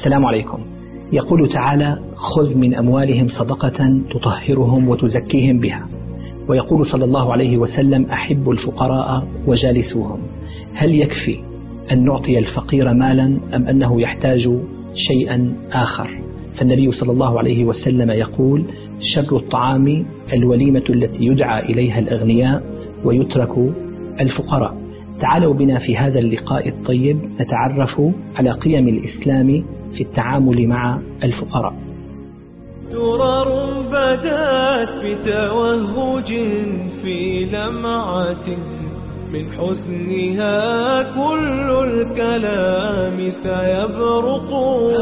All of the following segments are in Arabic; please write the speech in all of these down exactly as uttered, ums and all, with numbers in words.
السلام عليكم. يقول تعالى: خذ من أموالهم صدقة تطهرهم وتزكيهم بها. ويقول صلى الله عليه وسلم: أحبوا الفقراء وجالسوهم. هل يكفي أن نعطي الفقير مالا أم أنه يحتاج شيئا آخر؟ فالنبي صلى الله عليه وسلم يقول: شر الطعام الوليمة التي يدعى إليها الأغنياء ويترك الفقراء. تعالوا بنا في هذا اللقاء الطيب نتعرف على قيم الإسلام في التعامل مع الفقراء. درر بدات بتوهج في لمعة، من حسنها كل الكلام سيبرق.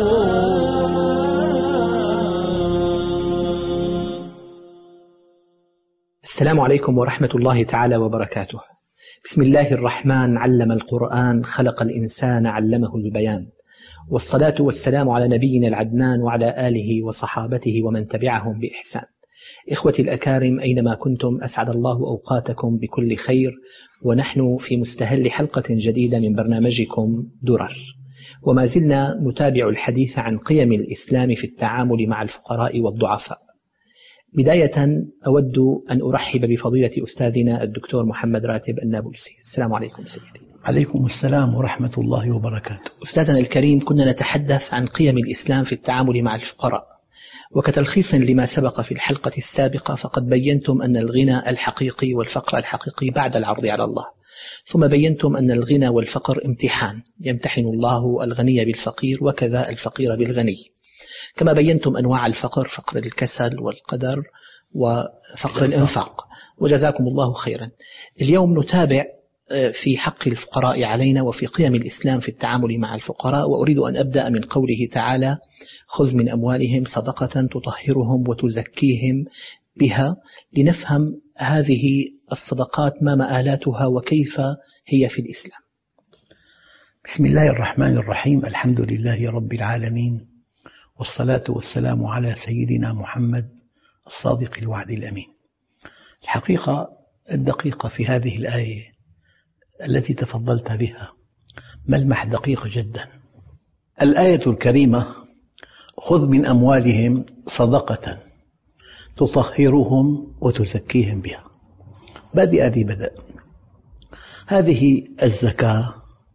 السلام عليكم ورحمة الله تعالى وبركاته. بسم الله الرحمن، علم القرآن، خلق الإنسان، علمه البيان. والصلاة والسلام على نبينا العدنان وعلى آله وصحابته ومن تبعهم بإحسان. إخوتي الأكارم، أينما كنتم أسعد الله أوقاتكم بكل خير، ونحن في مستهل حلقة جديدة من برنامجكم درر، وما زلنا نتابع الحديث عن قيم الإسلام في التعامل مع الفقراء والضعفاء. بداية أود أن أرحب بفضيلة أستاذنا الدكتور محمد راتب النابلسي. السلام عليكم سيدي. عليكم السلام ورحمة الله وبركاته. أستاذنا الكريم، كنا نتحدث عن قيم الإسلام في التعامل مع الفقراء، وكتلخيص لما سبق في الحلقة السابقة فقد بينتم أن الغنى الحقيقي والفقر الحقيقي بعد العرض على الله، ثم بينتم أن الغنى والفقر امتحان، يمتحن الله الغني بالفقير وكذا الفقير بالغني. كما بينتم أنواع الفقر: فقر الكسل والقدر وفقر الإنفاق، وجزاكم الله خيرا. اليوم نتابع في حق الفقراء علينا وفي قيم الإسلام في التعامل مع الفقراء، وأريد أن أبدأ من قوله تعالى: خذ من أموالهم صدقة تطهرهم وتزكيهم بها، لنفهم هذه الصدقات ما مآلاتها وكيف هي في الإسلام. بسم الله الرحمن الرحيم. الحمد لله رب العالمين، والصلاة والسلام على سيدنا محمد الصادق الوعد الأمين. الحقيقة الدقيقة في هذه الآية التي تفضلت بها ملمح دقيق جدا. الآية الكريمة: خذ من أموالهم صدقة تطهرهم وتزكيهم بها، بادئ ذي بدء. هذه الزكاة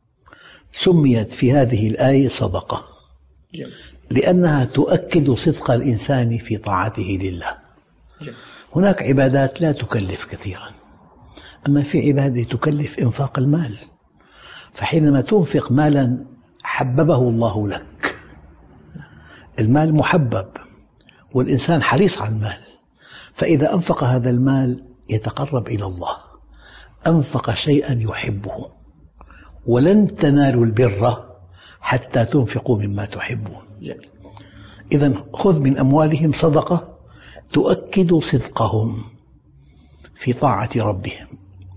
سميت في هذه الآية صدقة لأنها تؤكد صدق الإنسان في طاعته لله. هناك عبادات لا تكلف كثيرا، أما في عبادة تكلف إنفاق المال، فحينما تنفق مالا حببه الله لك، المال محبب والإنسان حريص على المال، فإذا أنفق هذا المال يتقرب إلى الله، أنفق شيئا يحبه. ولن تنالوا البر حتى تنفقوا مما تحبون. إذن خذ من أموالهم صدقة تؤكد صدقهم في طاعة ربهم.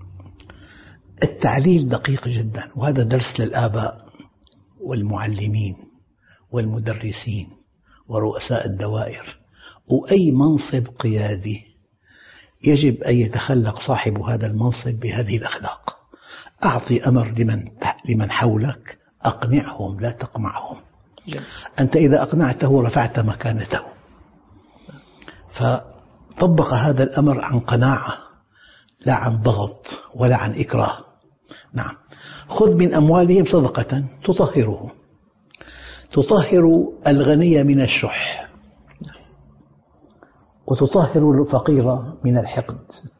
التعليل دقيق جدا، وهذا درس للآباء والمعلمين والمدرسين ورؤساء الدوائر وأي منصب قيادي. يجب أن يتخلق صاحب هذا المنصب بهذه الأخلاق: أعطي أمر لمن لمن حولك، أقنعهم لا تقمعهم. أنت إذا أقنعته رفعت مكانته. فطبق هذا الأمر عن قناعة لا عن ضغط ولا عن إكراه. نعم، خذ من أموالهم صدقة تطهرهم، تطهر الغني من الشح، وتطهر الفقير من الحقد،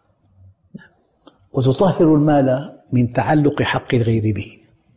وتطهر المال من تعلق حق الغير به،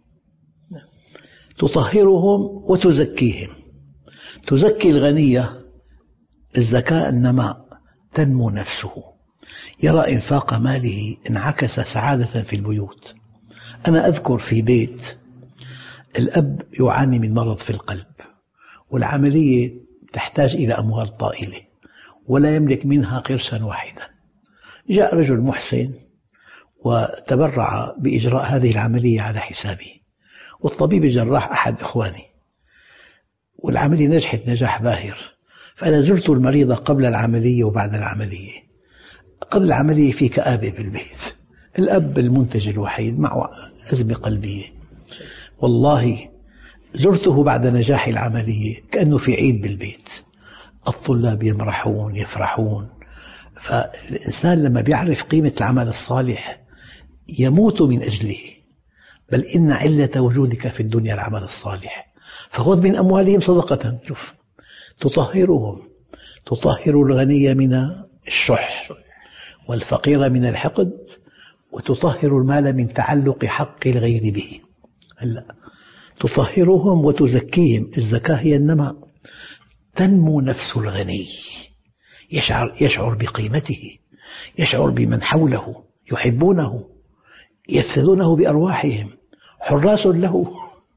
تطهرهم وتزكيهم. تزكي الغني الزكاة النماء، تنمو نفسه، يرى إنفاق ماله انعكس سعادة في البيوت. أنا أذكر في بيت الأب يعاني من مرض في القلب، والعملية تحتاج إلى أموال طائلة ولا يملك منها قرشا واحدا. جاء رجل محسن وتبرع بإجراء هذه العملية على حسابه، والطبيب الجراح أحد إخواني، والعملية نجحت نجاح باهر. فأنا زرت المريضة قبل العملية وبعد العملية. قبل العملية في كآبة بالبيت، الأب المنتج الوحيد معه أزمة قلبية. والله زرته بعد نجاح العملية كأنه في عيد بالبيت، الطلاب يمرحون يفرحون. فالإنسان لما بيعرف قيمة العمل الصالح يموت من أجله، بل إن علة وجودك في الدنيا العمل الصالح. فخذ من أموالهم صدقة، شوف، تطهرهم، تطهر الغني من الشح والفقير من الحقد، وتطهر المال من تعلق حق الغير به. هلا تطهرهم وتزكيهم، الزكاة هي النماء. تنمو نفس الغني، يشعر, يشعر بقيمته، يشعر بمن حوله يحبونه، يفسدونه بأرواحهم، حراس له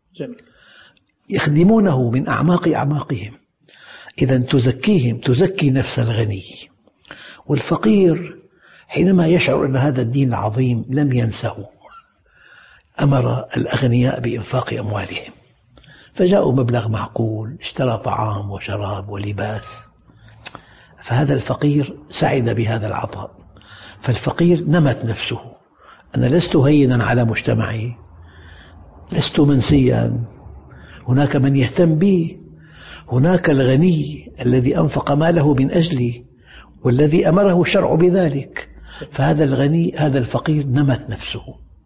يخدمونه من أعماق أعماقهم. إذا تزكيهم، تزكي نفس الغني. والفقير حينما يشعر أن هذا الدين العظيم لم ينسه، أمر الأغنياء بإنفاق أموالهم، فجاءوا مبلغ معقول، اشترى طعام وشراب ولباس، فهذا الفقير سعد بهذا العطاء. فالفقير نمت نفسه، أنا لست هينا على مجتمعي، لست منسيا، هناك من يهتم بي، هناك الغني الذي أنفق ماله من أجلي والذي أمره الشرع بذلك. فهذا الغني، هذا الفقير نمت نفسه.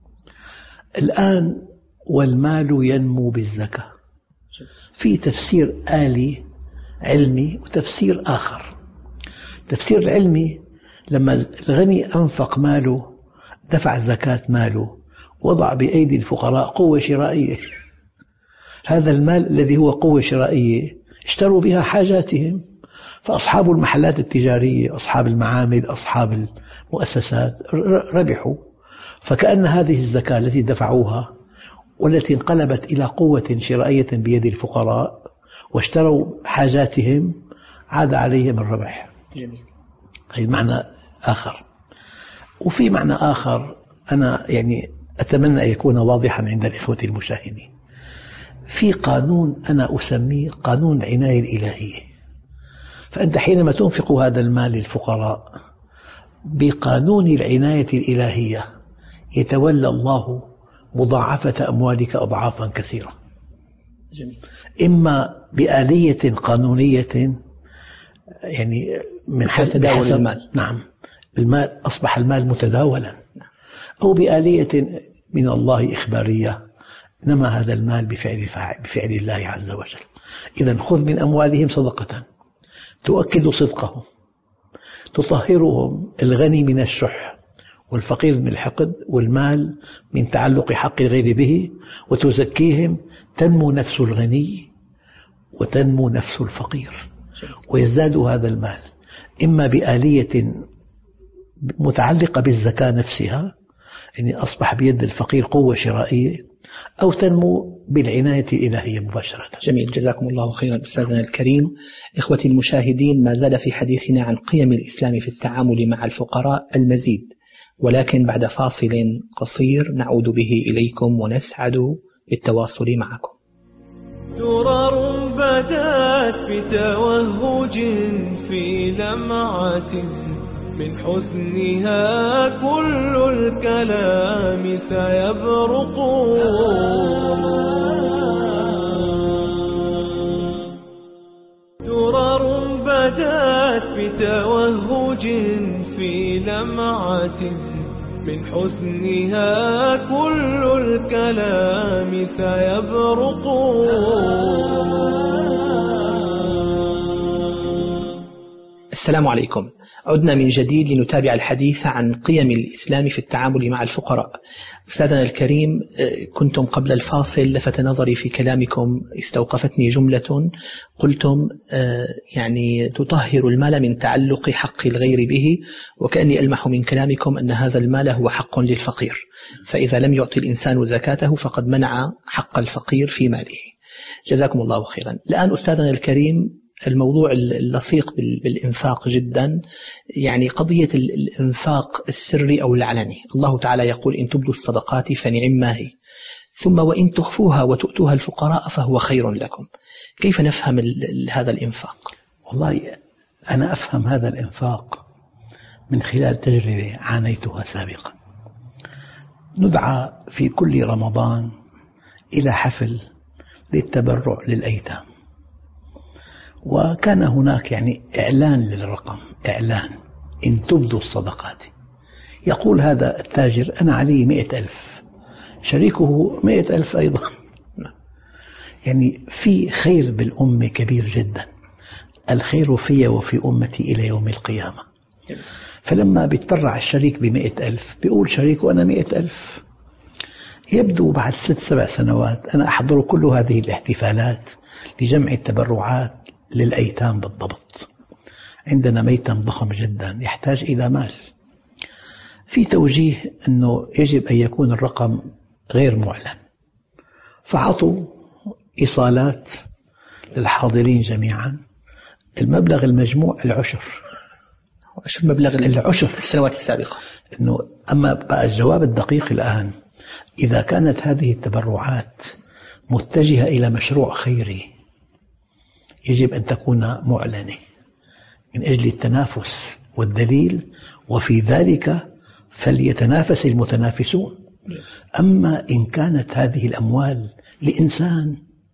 الآن والمال ينمو بالزكاة. في تفسير آلي علمي وتفسير آخر. التفسير العلمي لما الغني أنفق ماله، دفع زكاة ماله، وضع بأيدي الفقراء قوة شرائية. هذا المال الذي هو قوة شرائية اشتروا بها حاجاتهم، فأصحاب المحلات التجارية، أصحاب المعامل، أصحاب المؤسسات ربحوا. فكأن هذه الزكاة التي دفعوها والتي انقلبت إلى قوة شرائية بيد الفقراء واشتروا حاجاتهم عاد عليهم الربح. هذا معنى آخر. وفي معنى آخر أنا يعني أتمنى أن يكون واضحا عند الإخوة المشاهدين. في قانون أنا أسميه قانون العناية الإلهية. فأنت حينما تنفق هذا المال للفقراء بقانون العناية الإلهية يتولى الله مضاعفة أموالك أضعافا كثيرة. جميل. إما بآلية قانونية، يعني من حيث تداول المال، نعم، المال أصبح المال متداولا، أو بآلية من الله إخبارية، نما هذا المال بفعل بفعل الله عز وجل. إذا خذ من أموالهم صدقة تؤكد صدقهم، تطهرهم، الغني من الشح والفقير من الحقد، والمال من تعلق حق الغير به، وتزكيهم. تنمو نفس الغني وتنمو نفس الفقير، ويزداد هذا المال إما بآلية متعلقة بالزكاة نفسها، يعني أصبح بيد الفقير قوة شرائية، أو تنمو بالعناية الإلهية مباشرة. جميل، جزاكم الله خيرا أستاذنا الكريم. إخوتي المشاهدين، ما زال في حديثنا عن قيم الإسلام في التعامل مع الفقراء المزيد، ولكن بعد فاصل قصير نعود به إليكم ونسعد بالتواصل معكم. درر بدات بتوهج في لمعة، من حسنها كل الكلام سيبرق. درر بدات بتوهج في لمعة، من حسنها كل الكلام سيبرق. السلام عليكم. عدنا من جديد لنتابع الحديث عن قيم الإسلام في التعامل مع الفقراء. أستاذنا الكريم، كنتم قبل الفاصل لفت نظري في كلامكم، استوقفتني جملة قلتم يعني تطهر المال من تعلق حق الغير به، وكأني ألمح من كلامكم أن هذا المال هو حق للفقير، فإذا لم يعطي الإنسان زكاته فقد منع حق الفقير في ماله. جزاكم الله خيرا. الآن أستاذنا الكريم، الموضوع اللصيق بالإنفاق جدا، يعني قضية الإنفاق السري أو العلني. الله تعالى يقول: إن تبدوا الصدقات فنعم ما هي، ثم وإن تخفوها وتؤتوها الفقراء فهو خير لكم. كيف نفهم هذا الإنفاق؟ والله أنا أفهم هذا الإنفاق من خلال تجربة عانيتها سابقا. ندعى في كل رمضان إلى حفل للتبرع للأيتام. وكان هناك يعني إعلان للرقم، إعلان إن تبدوا الصدقات. يقول هذا التاجر أنا علي مئة ألف، شريكه مئة ألف أيضا. يعني في خير بالأمة كبير جدا، الخير في وفي أمتي إلى يوم القيامة. فلما بيتبرع الشريك بمئة ألف بيقول شريكه أنا مئة ألف، يبدو بعد ست سبع سنوات أنا أحضر كل هذه الاحتفالات لجمع التبرعات للأيتام بالضبط. عندنا ميتم ضخم جدا يحتاج إلى مال. في توجيه أنه يجب أن يكون الرقم غير معلن، فعطوا إيصالات للحاضرين جميعا المبلغ المجموع العشر شو مبلغ العشر في السنوات السابقة. إنه أما بقى الجواب الدقيق الآن، إذا كانت هذه التبرعات متجهة إلى مشروع خيري يجب أن تكون معلنة من أجل التنافس، والدليل وفي ذلك فليتنافس المتنافسون. أما إن كانت هذه الأموال لإنسان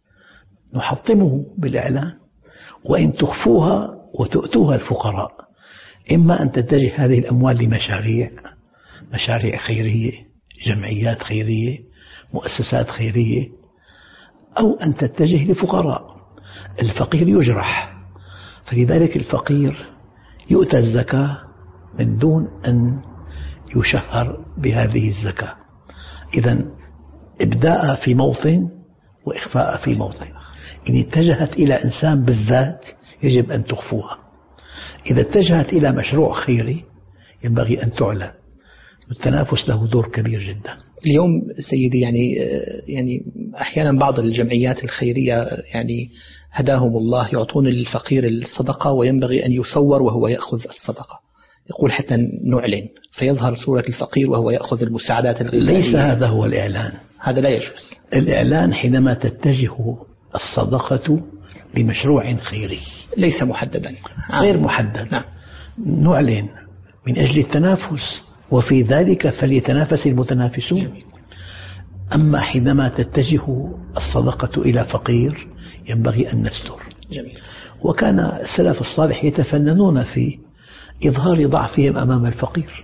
نحطمه بالإعلان، وإن تخفوها وتؤتوها الفقراء، إما أن تتجه هذه الأموال لمشاريع مشاريع خيرية، جمعيات خيرية، مؤسسات خيرية، أو أن تتجه لفقراء. الفقير يجرح، فلذلك الفقير يؤتى الزكاة من دون أن يشهر بهذه الزكاة. إذن إبداء في موطن وإخفاء في موطن. إن اتجهت إلى إنسان بالذات يجب أن تخفوها، إذا اتجهت إلى مشروع خيري ينبغي أن تعلن. التنافس له دور كبير جدا. اليوم سيدي يعني يعني أحيانا بعض الجمعيات الخيرية يعني هداهم الله يعطون الفقير الصدقة وينبغي أن يصور وهو يأخذ الصدقة، يقول حتى نعلن فيظهر صورة الفقير وهو يأخذ المساعدات الغذائية. ليس هذا هو الإعلان، هذا لا يجوز. الإعلان حينما تتجه الصدقة لمشروع خيري ليس محددا، غير محدد. نعم. نعلن من أجل التنافس، وفي ذلك فليتنافس المتنافسون. أما حينما تتجه الصدقة إلى فقير ينبغي أن نستر. جميل. وكان السلف الصالح يتفننون في إظهار ضعفهم أمام الفقير.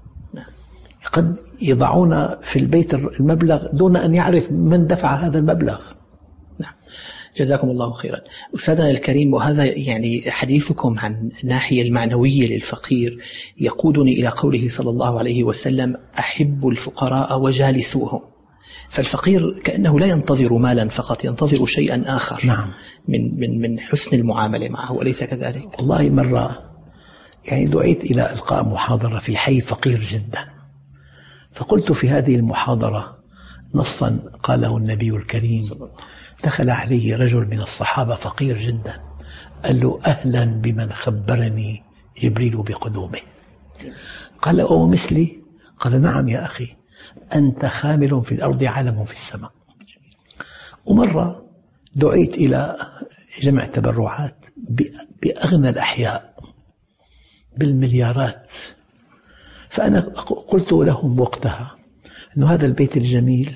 قد يضعون في البيت المبلغ دون أن يعرف من دفع هذا المبلغ. نعم. جزاكم الله خيرا. أستاذنا الكريم، وهذا يعني حديثكم عن الناحية المعنوية للفقير يقودني إلى قوله صلى الله عليه وسلم أحب الفقراء وجالسوهم. فالفقير كأنه لا ينتظر مالا فقط، ينتظر شيئا آخر. نعم. من من من حسن المعاملة معه، أليس كذلك؟ والله مرة يعني دعيت إلى إلقاء محاضرة في حي فقير جدا، فقلت في هذه المحاضرة نصا قاله النبي الكريم: دخل علي رجل من الصحابة فقير جدا، قال له: أهلا بمن خبرني جبريل بقدومه. قال: أو مثلي؟ قال: نعم يا أخي، أنت خامل في الأرض علم في السماء. ومرة دعيت إلى جمع تبرعات بأغنى الأحياء بالمليارات، فأنا قلت لهم وقتها أن هذا البيت الجميل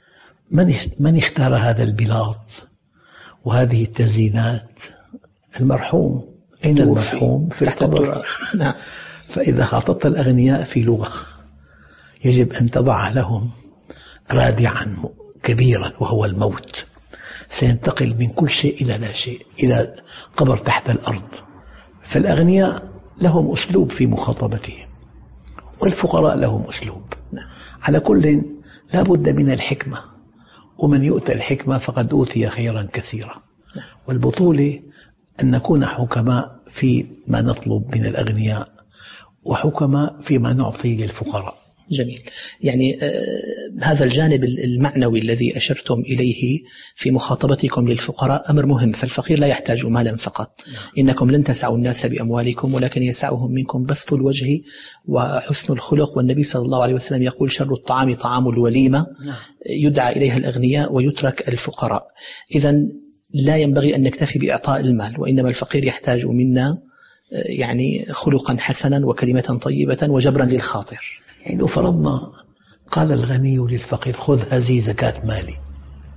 من اختار هذا البلاط وهذه التزيينات؟ المرحوم. أين المرحوم؟ في القبر. فإذا خاطبت الأغنياء في لغة يجب أن تضع لهم رادعا كبيرا وهو الموت، سينتقل من كل شيء إلى لا شيء، إلى قبر تحت الأرض. فالأغنياء لهم أسلوب في مخاطبتهم، والفقراء لهم أسلوب. على كل لا بد من الحكمة، ومن يؤتى الحكمة فقد أوتي خيرا كثيرا. والبطولة أن نكون حكماء فيما نطلب من الأغنياء، وحكماء فيما نعطي للفقراء. جميل. يعني هذا الجانب المعنوي الذي أشرتم إليه في مخاطبتكم للفقراء أمر مهم، فالفقير لا يحتاج مالا فقط. إنكم لن تسعوا الناس بأموالكم، ولكن يسعهم منكم بسط الوجه وحسن الخلق. والنبي صلى الله عليه وسلم يقول: شر الطعام طعام الوليمة، يدعى إليها الأغنياء ويترك الفقراء. إذن لا ينبغي أن نكتفي بإعطاء المال، وإنما الفقير يحتاج منا يعني خلقا حسنا وكلمة طيبة وجبرا للخاطر. يعني لو فرضنا قال الغني للفقير: خذ هذه زكاة مالي،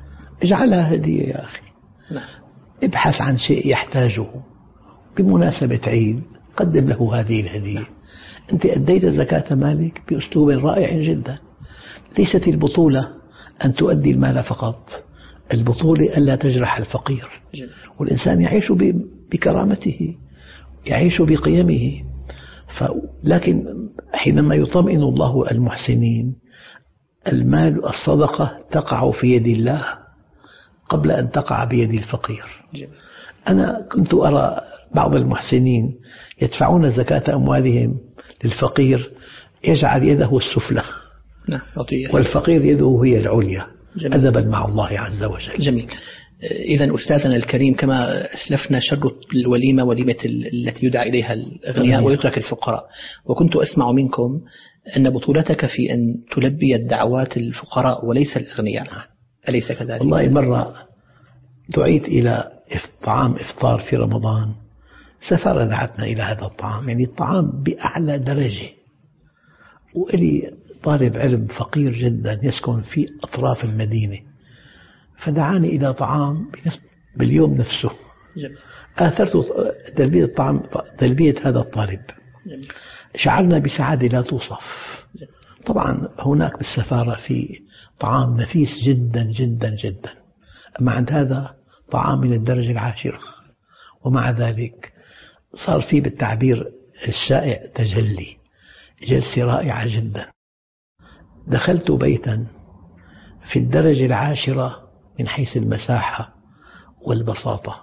اجعلها هدية يا أخي. نعم. ابحث عن شيء يحتاجه بمناسبة عيد، قدم له هذه الهدية. نعم. أنت أديت زكاة مالك بأسلوب رائع جدا. ليست البطولة أن تؤدي المال فقط، البطولة ألا تجرح الفقير. جميل. والإنسان يعيش بكرامته، يعيش بقيمه. لكن حينما يطمئن الله المحسنين، المال الصدقة تقع في يد الله قبل أن تقع بيد الفقير. جميل. أنا كنت أرى بعض المحسنين يدفعون زكاة أموالهم للفقير، يجعل يده السفلى والفقير يده هي العليا، أدبا مع الله عز وجل. جميل. إذا أستاذنا الكريم، كما أسلفنا، شر الوليمة وليمة التي يدعى إليها الأغنياء ويترك الفقراء. وكنت أسمع منكم أن بطولتك في أن تلبي الدعوات الفقراء وليس الأغنياء، أليس كذلك؟ والله مرة دعيت إلى طعام إفطار في رمضان، سفارة دعتنا إلى هذا الطعام، يعني الطعام بأعلى درجة، وإلي طالب علم فقير جدا يسكن في أطراف المدينة، فدعاني إلى طعام باليوم نفسه. جميل. آثرت تلبية الطعام، تلبية هذا الطالب. جميل. شعرنا بسعادة لا توصف. جميل. طبعا هناك بالسفارة في طعام نفيس جدا جدا جدا، أما عند هذا طعام من الدرجة العاشرة، ومع ذلك صار فيه بالتعبير الشائع تجلي، جلسة رائعة جدا. دخلت بيتا في الدرجة العاشرة من حيث المساحة والبساطة،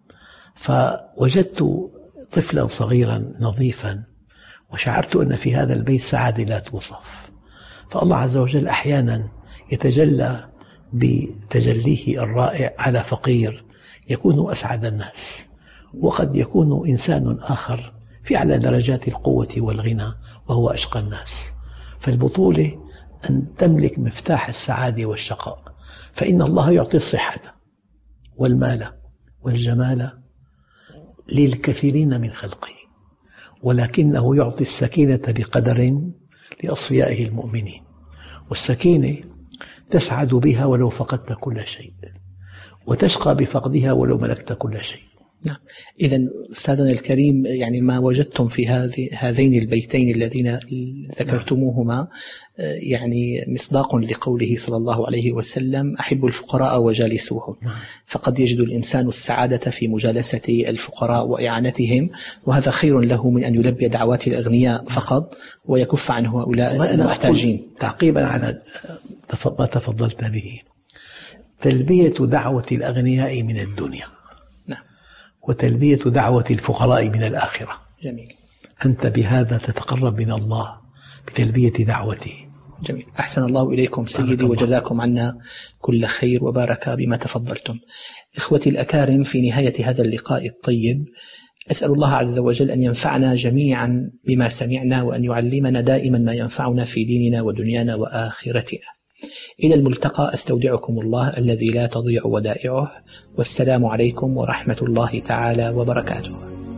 فوجدت طفلا صغيرا نظيفا، وشعرت أن في هذا البيت سعادة لا توصف. فالله عز وجل أحيانا يتجلى بتجليه الرائع على فقير يكون أسعد الناس، وقد يكون إنسان آخر في أعلى درجات القوة والغنى وهو أشقى الناس. فالبطولة أن تملك مفتاح السعادة والشقاء، فإن الله يعطي الصحة والمال والجمال للكثيرين من خلقه، ولكنه يعطي السكينة بقدر لأصفيائه المؤمنين، والسكينة تسعد بها ولو فقدت كل شيء، وتشقى بفقدها ولو ملكت كل شيء. نعم. إذا أستاذنا الكريم، يعني ما وجدتم في هذه هذين البيتين الذين ذكرتموهما يعني مصداق لقوله صلى الله عليه وسلم: أحب الفقراء وجالسوهم. فقد يجد الإنسان السعادة في مجالسة الفقراء وإعانتهم، وهذا خير له من أن يلبي دعوات الأغنياء فقط ويكف عن هؤلاء المحتاجين. تعقيبا على ما تفضلت به، تلبية دعوة الأغنياء من الدنيا، وتلبية دعوة الفقراء من الآخرة. جميل. أنت بهذا تتقرب من الله بتلبية دعوته. جميل. أحسن الله إليكم سيدي وجزاكم عنا كل خير وبارك بما تفضلتم. إخوتي الأكارم، في نهاية هذا اللقاء الطيب أسأل الله عز وجل أن ينفعنا جميعا بما سمعنا، وأن يعلمنا دائما ما ينفعنا في ديننا ودنيانا وآخرتنا. إلى الملتقى، أستودعكم الله الذي لا تضيع ودائعه، والسلام عليكم ورحمة الله تعالى وبركاته.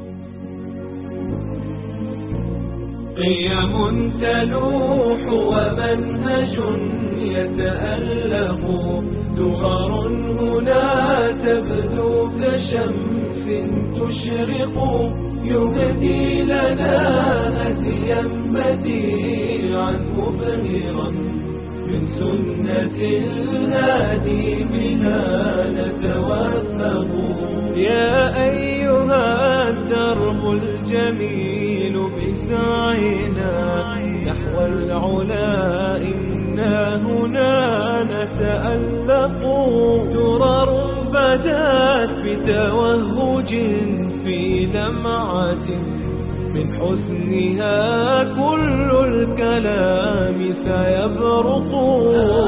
قيم تلوح ومنهج يتألق، دغر هنا تبدو كشمس تشرق، يهدي لنا هديا بديعا مبهرا من سنة الهادي بها نتوثق. يا أيها الدرب الجميل بسعينا نحو العلا، إنا هنا نتألق. درر بدات بتوهج في لمعة، من حسنها كل الكلام سيبرق.